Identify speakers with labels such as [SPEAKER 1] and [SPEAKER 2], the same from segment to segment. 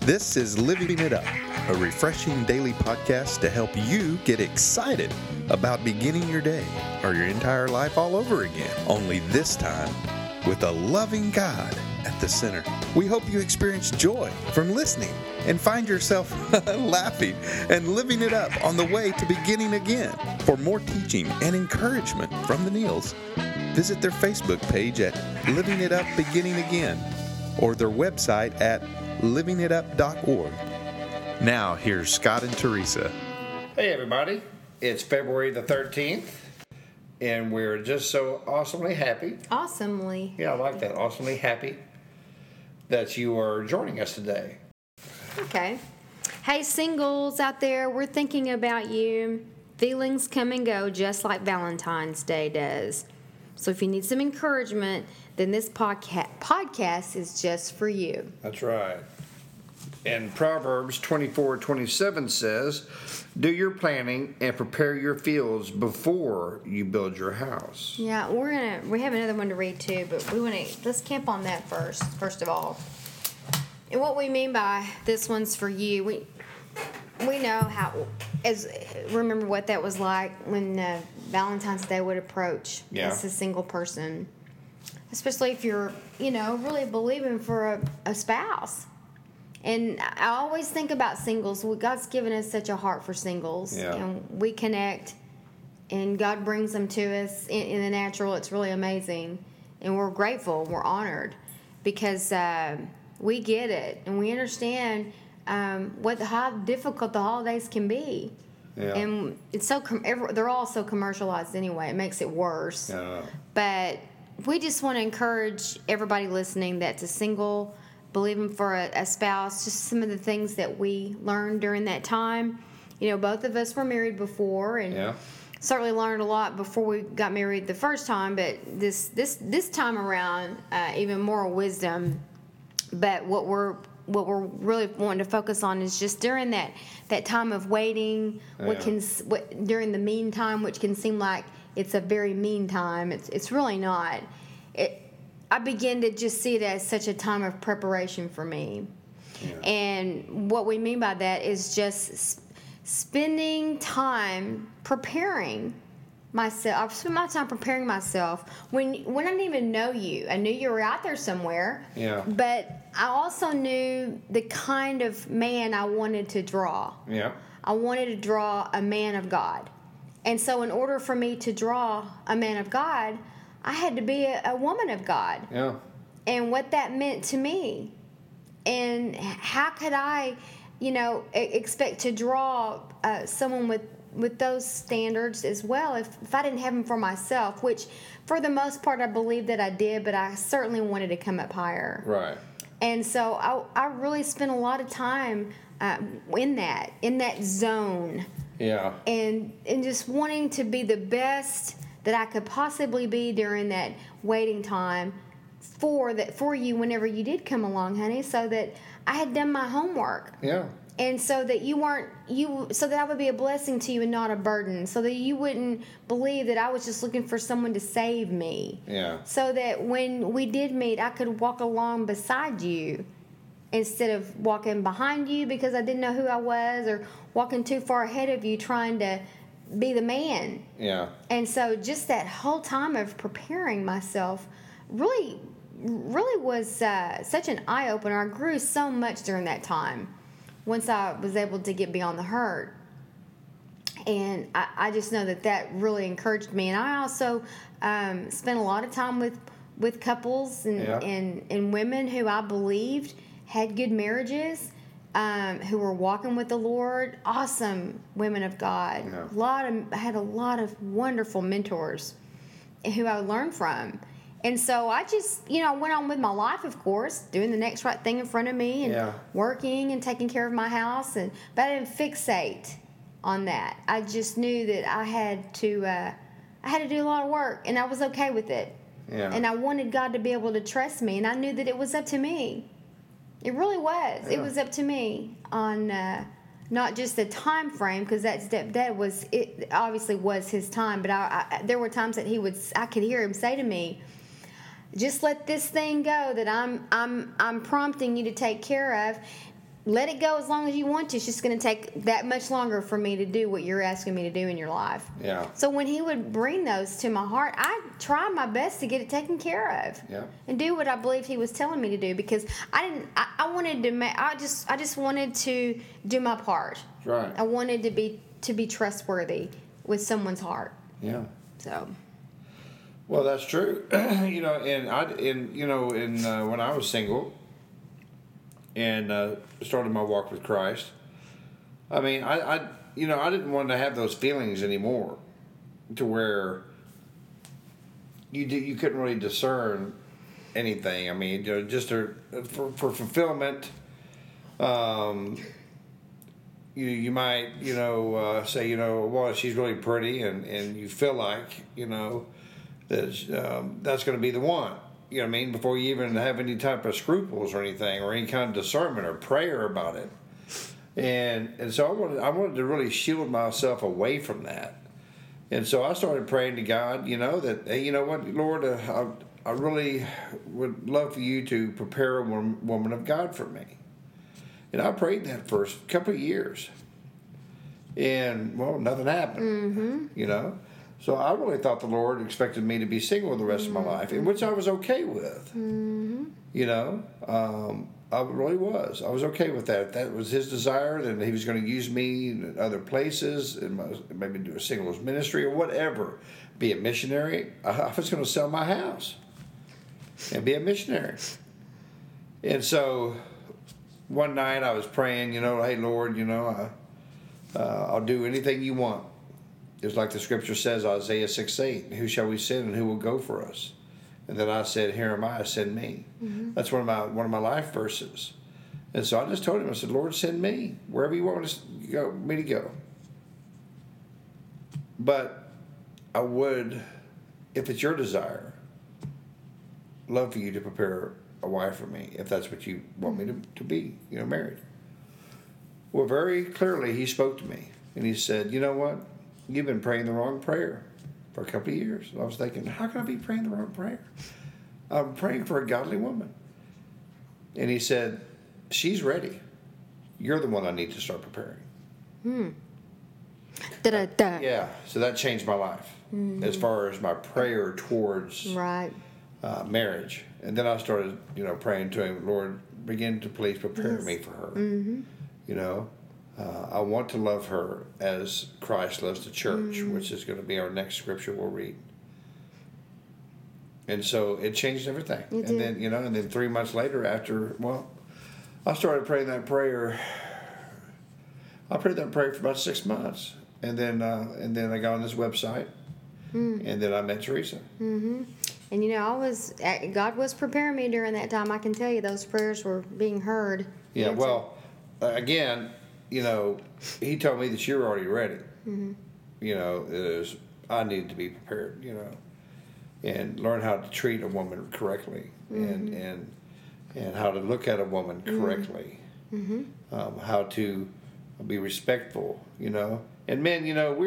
[SPEAKER 1] This is Living It Up, a refreshing daily podcast to help you get excited about beginning your day or your entire life all over again. Only this time with a loving God at the center. We hope you experience joy from listening and find yourself laughing and living it up on the way to beginning again. For more teaching and encouragement from the Neals, visit their Facebook page at Living It Up Beginning Again or their website at livingitup.org. Now, here's Scott and Teresa.
[SPEAKER 2] Hey, everybody. It's February the 13th, and we're just so awesomely happy.
[SPEAKER 3] Awesomely.
[SPEAKER 2] Yeah, I like that. Awesomely happy that you are joining us today.
[SPEAKER 3] Okay. Hey, singles out there, we're thinking about you. Feelings come and go just like Valentine's Day does. So if you need some encouragement, then this podcast is just for you.
[SPEAKER 2] That's right. And Proverbs 24:27 says, "Do your planning and prepare your fields before you build your house."
[SPEAKER 3] Yeah, we have another one to read too, but let's camp on that first of all. And what we mean by this one's for you, we know remember what that was like when Valentine's Day would approach as a single person. Especially if you're, really believing for a spouse. And I always think about singles. God's given us such a heart for singles.
[SPEAKER 2] Yeah.
[SPEAKER 3] And we connect, and God brings them to us in the natural. It's really amazing. And we're grateful. We're honored because we get it. And we understand how difficult the holidays can be.
[SPEAKER 2] Yeah.
[SPEAKER 3] And it's they're all so commercialized anyway. It makes it worse.
[SPEAKER 2] Yeah.
[SPEAKER 3] But we just want to encourage everybody listening that's a single, believing for a spouse, just some of the things that we learned during that time. Both of us were married before, and certainly learned a lot before we got married the first time, but this time around, even more wisdom. But what we're really wanting to focus on is just during that time of waiting, during the meantime, which can seem like it's a very mean time. It's really not. I begin to just see it as such a time of preparation for me. Yeah. And what we mean by that is just spending time preparing myself. I've spent my time preparing myself when I didn't even know you. I knew you were out there somewhere.
[SPEAKER 2] Yeah.
[SPEAKER 3] But I also knew the kind of man I wanted to draw.
[SPEAKER 2] Yeah.
[SPEAKER 3] I wanted to draw a man of God. And so in order for me to draw a man of God, I had to be a woman of God.
[SPEAKER 2] Yeah.
[SPEAKER 3] And what that meant to me. And how could I, expect to draw someone with those standards as well if I didn't have them for myself, which for the most part I believe that I did, but I certainly wanted to come up higher.
[SPEAKER 2] Right.
[SPEAKER 3] And so I really spent a lot of time in that zone.
[SPEAKER 2] Yeah.
[SPEAKER 3] And just wanting to be the best that I could possibly be during that waiting time for you whenever you did come along, honey, so that I had done my homework.
[SPEAKER 2] Yeah.
[SPEAKER 3] And so that so that I would be a blessing to you and not a burden, so that you wouldn't believe that I was just looking for someone to save me.
[SPEAKER 2] Yeah.
[SPEAKER 3] So that when we did meet, I could walk along beside you instead of walking behind you because I didn't know who I was, or walking too far ahead of you trying to be the man.
[SPEAKER 2] Yeah.
[SPEAKER 3] And so just that whole time of preparing myself really was such an eye-opener. I grew so much during that time once I was able to get beyond the hurt. And I just know that really encouraged me. And I also spent a lot of time with couples and women who I believed had good marriages, who were walking with the Lord, awesome women of God. Yeah. I had a lot of wonderful mentors who I would learn from. And so I just, went on with my life, of course, doing the next right thing in front of me and working and taking care of my house. But I didn't fixate on that. I just knew that I had to do a lot of work, and I was okay with it. Yeah. And I wanted God to be able to trust me, and I knew that it was up to me. It really was. Yeah. It was up to me on not just the time frame, because that was it. Obviously, was His time. But there were times that I could hear Him say to me, "Just let this thing go that I'm prompting you to take care of." let it go as long as you want to. It's just going to take that much longer for me to do what you're asking me to do in your life.
[SPEAKER 2] Yeah.
[SPEAKER 3] So when he would bring those to my heart, I tried my best to get it taken care of.
[SPEAKER 2] Yeah.
[SPEAKER 3] And do what I believed he was telling me to do, because I wanted to I just wanted to do my part.
[SPEAKER 2] Right.
[SPEAKER 3] I wanted to be trustworthy with someone's heart.
[SPEAKER 2] Yeah.
[SPEAKER 3] So.
[SPEAKER 2] Well, that's true. When I was single and started my walk with Christ, I mean, I didn't want to have those feelings anymore, to where you couldn't really discern anything. I mean, just for fulfillment. You might say, well, she's really pretty, and you feel like that that's going to be the one. You know what I mean? Before you even have any type of scruples or anything, or any kind of discernment or prayer about it. And so I wanted to really shield myself away from that. And so I started praying to God, that, hey, you know what, Lord, I really would love for you to prepare a woman of God for me. And I prayed that for a couple of years. And, well, nothing happened, So I really thought the Lord expected me to be single the rest of my life, and which I was okay with. I really was. I was okay with that. If that was his desire, then he was going to use me in other places, and maybe do a singles ministry or whatever. Be a missionary. I was going to sell my house and be a missionary. And so one night I was praying, hey, Lord, I'll do anything you want. It's like the scripture says, Isaiah 6:8, who shall we send and who will go for us? And then I said, here am I, send me. Mm-hmm. That's one of my life verses. And so I just told him, I said, Lord, send me wherever you want me to go. But I would, if it's your desire, love for you to prepare a wife for me, if that's what you want me to be, married. Well, very clearly he spoke to me, and he said, you know what? You've been praying the wrong prayer for a couple of years. And I was thinking, how can I be praying the wrong prayer? I'm praying for a godly woman. And he said, she's ready. You're the one I need to start preparing.
[SPEAKER 3] Da-da-da.
[SPEAKER 2] Yeah, so that changed my life as far as my prayer towards marriage. And then I started, praying to him, Lord, begin to please prepare me for her. Mm-hmm. I want to love her as Christ loves the church, which is going to be our next scripture we'll read. And so it changed everything. And then 3 months later, I started praying that prayer. I prayed that prayer for about 6 months, and then I got on this website, and then I met Teresa.
[SPEAKER 3] Mm-hmm. And God was preparing me during that time. I can tell you those prayers were being heard.
[SPEAKER 2] Yeah. Well, again. He told me that you were already ready. Mm-hmm. I needed to be prepared, and learn how to treat a woman correctly, and how to look at a woman correctly, how to be respectful, And men,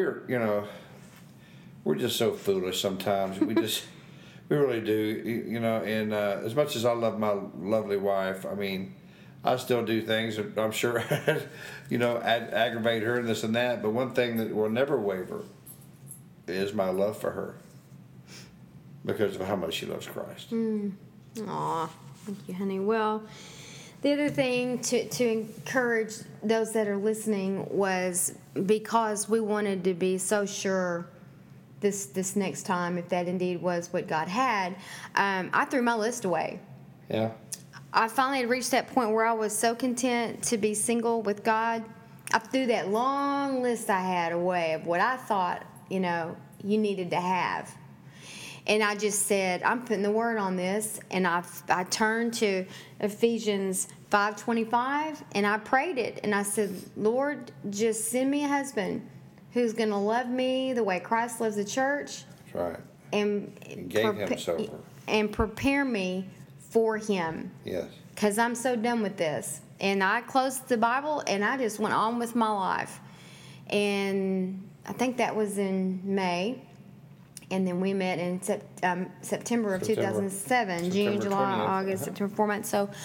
[SPEAKER 2] we're just so foolish sometimes. We really do, And as much as I love my lovely wife, I mean, I still do things that I'm sure, aggravate her and this and that. But one thing that will never waver is my love for her, because of how much she loves Christ.
[SPEAKER 3] Aw, thank you, honey. Well, the other thing to encourage those that are listening was, because we wanted to be so sure this next time, if that indeed was what God had, I threw my list away.
[SPEAKER 2] Yeah.
[SPEAKER 3] I finally had reached that point where I was so content to be single with God. I threw that long list I had away of what I thought, you needed to have. And I just said, I'm putting the word on this. And I turned to Ephesians 5:25, and I prayed it. And I said, Lord, just send me a husband who's going to love me the way Christ loves the church.
[SPEAKER 2] That's right.
[SPEAKER 3] And
[SPEAKER 2] he gave himself.
[SPEAKER 3] And prepare me for him.
[SPEAKER 2] Yes.
[SPEAKER 3] Because I'm so done with this. And I closed the Bible, and I just went on with my life. And I think that was in May. And then we met in September of 2007. June, July,
[SPEAKER 2] 20th.
[SPEAKER 3] August, September, 4 months. So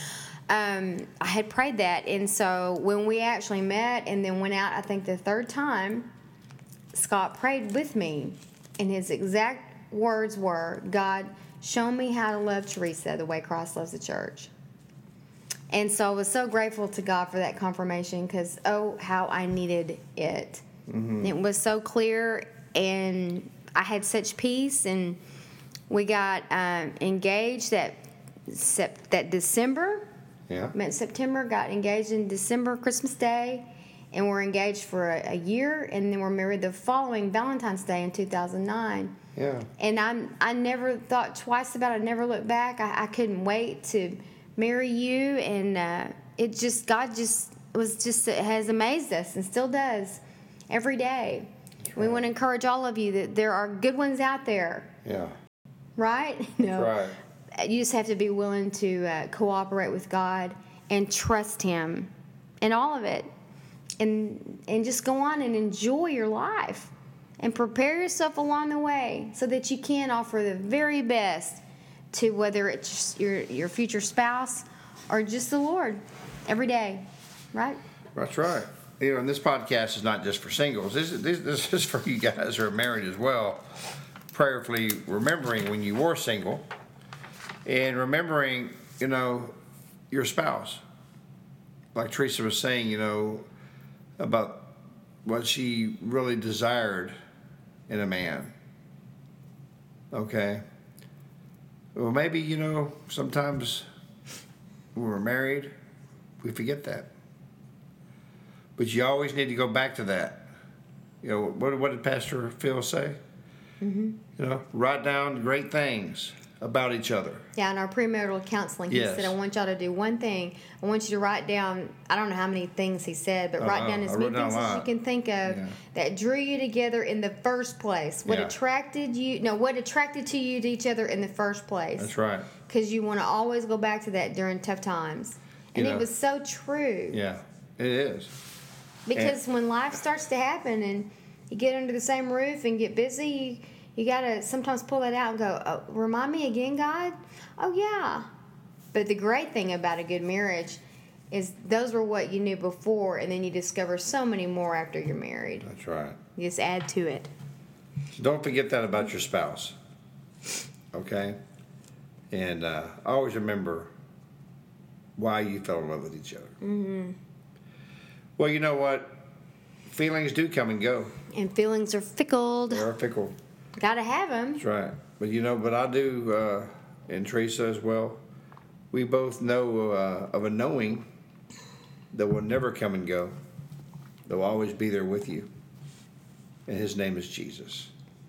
[SPEAKER 3] I had prayed that. And so when we actually met and then went out, I think the third time, Scott prayed with me. And his exact words were, God, show me how to love Teresa the way Christ loves the church. And so I was so grateful to God for that confirmation because, oh, how I needed it. Mm-hmm. It was so clear, and I had such peace, and we got engaged that December.
[SPEAKER 2] Yeah.
[SPEAKER 3] Met in September, got engaged in December, Christmas Day, and we're engaged for a year, and then we're married the following Valentine's Day in 2009.
[SPEAKER 2] Yeah.
[SPEAKER 3] And I never thought twice about it. I never looked back. I couldn't wait to marry you, and God has amazed us and still does every day. Right. We want to encourage all of you that there are good ones out there.
[SPEAKER 2] Yeah.
[SPEAKER 3] Right? No.
[SPEAKER 2] Right.
[SPEAKER 3] You just have to be willing to cooperate with God and trust Him in all of it, and just go on and enjoy your life and prepare yourself along the way so that you can offer the very best to whether it's your future spouse or just the Lord every day, right?
[SPEAKER 2] That's right. And this podcast is not just for singles. This is for you guys who are married as well. Prayerfully remembering when you were single and remembering, your spouse. Like Teresa was saying, about what she really desired in a man. Okay? Well, maybe, sometimes when we're married, we forget that. But you always need to go back to that. What did Pastor Phil say? Mm-hmm. Write down great things about each other.
[SPEAKER 3] Yeah, in our premarital counseling, he said, I want y'all to do one thing. I want you to write down, I don't know how many things he said, but write down as many things as you can think of that drew you together in the first place. What attracted to you to each other in the first place.
[SPEAKER 2] That's right.
[SPEAKER 3] Because you want to always go back to that during tough times. And it was so true.
[SPEAKER 2] Yeah, it is.
[SPEAKER 3] Because when life starts to happen and you get under the same roof and get busy, you got to sometimes pull that out and go, oh, remind me again, God? Oh, yeah. But the great thing about a good marriage is those were what you knew before, and then you discover so many more after you're married.
[SPEAKER 2] That's right.
[SPEAKER 3] You just add to it.
[SPEAKER 2] So don't forget that about your spouse. Okay? And always remember why you fell in love with each other. Mm-hmm. Well, you know what? Feelings do come and go.
[SPEAKER 3] And feelings are fickle.
[SPEAKER 2] They are fickle.
[SPEAKER 3] Got to have them.
[SPEAKER 2] That's right. But but I do, and Teresa as well, we both know of a knowing that will never come and go. That will always be there with you. And His name is Jesus.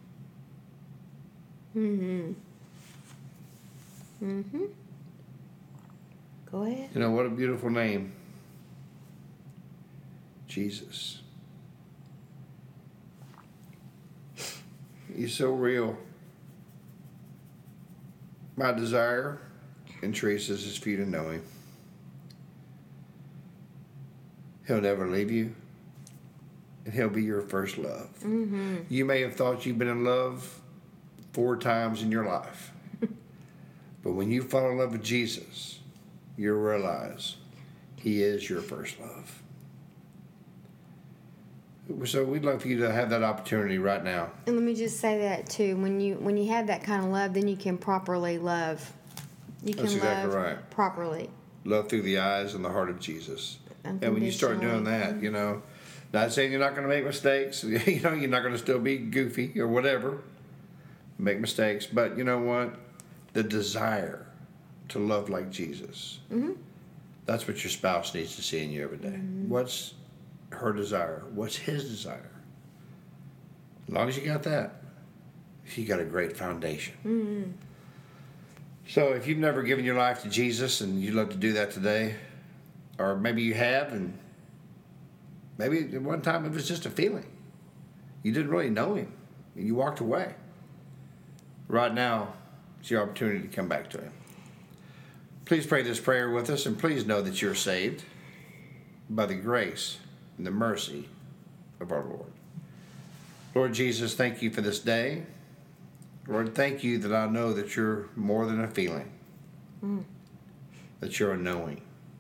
[SPEAKER 3] Mm-hmm. Mm-hmm. Go ahead.
[SPEAKER 2] What a beautiful name. Jesus. He's so real. My desire in Teresa's is for you to know Him. He'll never leave you. And He'll be your first love. Mm-hmm. You may have thought you've been in love 4 times in your life. But when you fall in love with Jesus, you'll realize He is your first love. So we'd love for you to have that opportunity right now.
[SPEAKER 3] And let me just say that too. When you have that kind of love, then you can properly love. You can
[SPEAKER 2] That's exactly
[SPEAKER 3] love
[SPEAKER 2] right.
[SPEAKER 3] properly.
[SPEAKER 2] Love through the eyes and the heart of Jesus. And when you start doing that, not saying you're not going to make mistakes. You're not going to still be goofy or whatever. Make mistakes. But you know what? The desire to love like Jesus. Mm-hmm. That's what your spouse needs to see in you every day. Mm-hmm. What's her desire? What's his desire? As long as you got that, you got a great foundation. Mm-hmm. So if you've never given your life to Jesus and you'd love to do that today, or maybe you have, and maybe at one time it was just a feeling. You didn't really know Him, and you walked away. Right now, it's your opportunity to come back to Him. Please pray this prayer with us, and please know that you're saved by the grace and the mercy of our Lord. Lord Jesus, thank you for this day. Lord, thank you that I know that you're more than a feeling, that you're a knowing.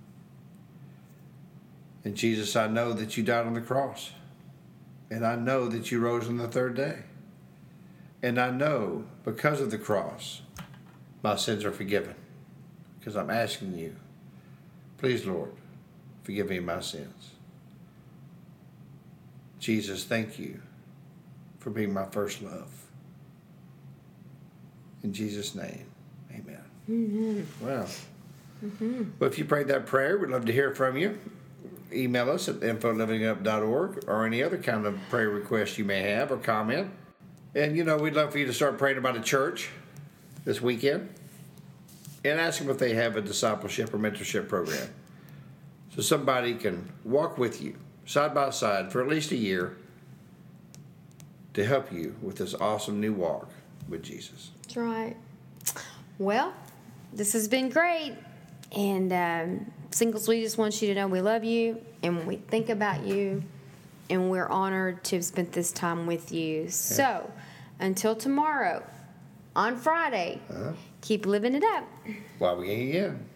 [SPEAKER 2] And Jesus, I know that you died on the cross. And I know that you rose on the third day. And I know because of the cross, my sins are forgiven. Because I'm asking you, please, Lord, forgive me my sins. Jesus, thank you for being my first love. In Jesus' name, amen.
[SPEAKER 3] Amen.
[SPEAKER 2] Well, But if you prayed that prayer, we'd love to hear from you. Email us at info@livingup.org or any other kind of prayer request you may have or comment. And, we'd love for you to start praying about a church this weekend and ask them if they have a discipleship or mentorship program. So somebody can walk with you side by side for at least a year to help you with this awesome new walk with Jesus.
[SPEAKER 3] That's right. Well, this has been great. And singles, we just want you to know we love you and we think about you. And we're honored to have spent this time with you. Yeah. So, until tomorrow, on Friday, keep living it up.
[SPEAKER 2] While we ain't again.